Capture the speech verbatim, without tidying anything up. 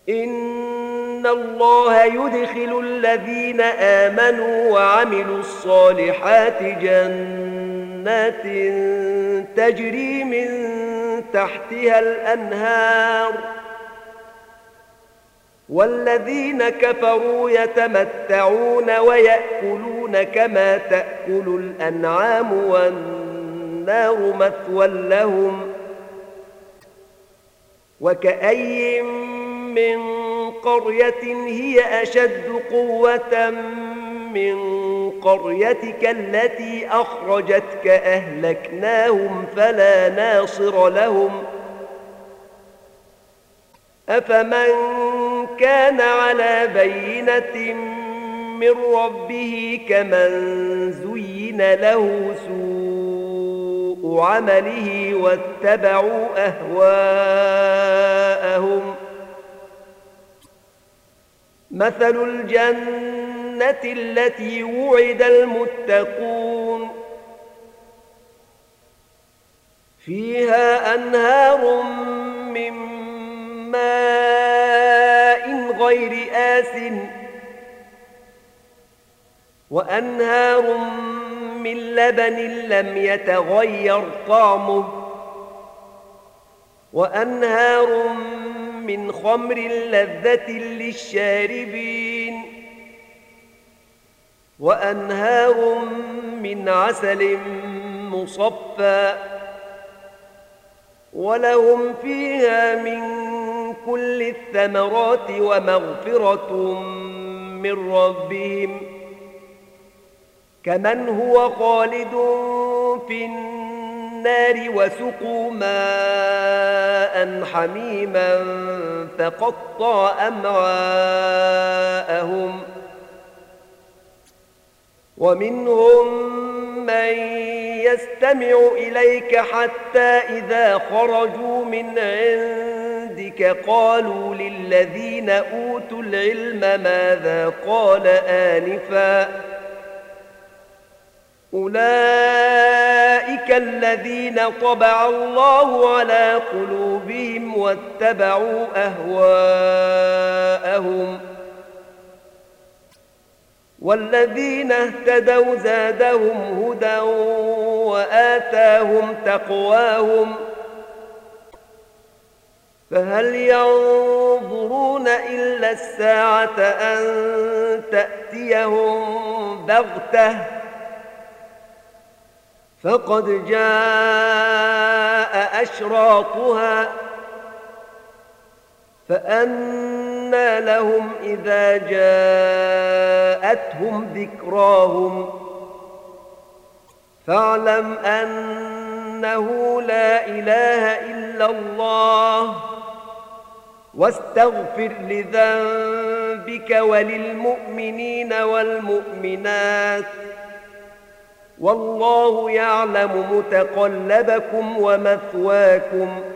إن الله يدخل الذين آمنوا وعملوا الصالحات جنات تجري من تحتها الأنهار والذين كفروا يتمتعون ويأكلون كما تأكل الأنعام والنار مثوى لهم وكأي من قرية هي أشد قوة من قريتك التي أخرجتك أهلكناهم فلا ناصر لهم أفمن كان على بينة من ربه كمن زين له سوء عمله واتبعوا أهواءهم مثل الجنة التي وعد المتقون فيها أنهار من ماء غير آسٍ وأنهار من لبن لم يتغير طعمه وأنهار من خمر لذة للشاربين وأنهار من عسل مصفى ولهم فيها من كل الثمرات ومغفرة من ربهم كمن هو خالد في النار وسقوا ماء حميما فقطع أمعاءهم ومنهم من يستمع إليك حتى إذا خرجوا من عندك قالوا للذين أوتوا العلم ماذا قال آنفا أولئك الذين طبع الله على قلوبهم واتبعوا أهواءهم والذين اهتدوا زادهم هدى وآتاهم تقواهم فهل ينظرون إلا الساعة أن تأتيهم بغتة فقد جاء أشراطها فأنى لهم إذا جاءتهم ذكراهم فاعلم أنه لا إله إلا الله واستغفر لذنبك وللمؤمنين والمؤمنات والله يعلم متقلبكم ومثواكم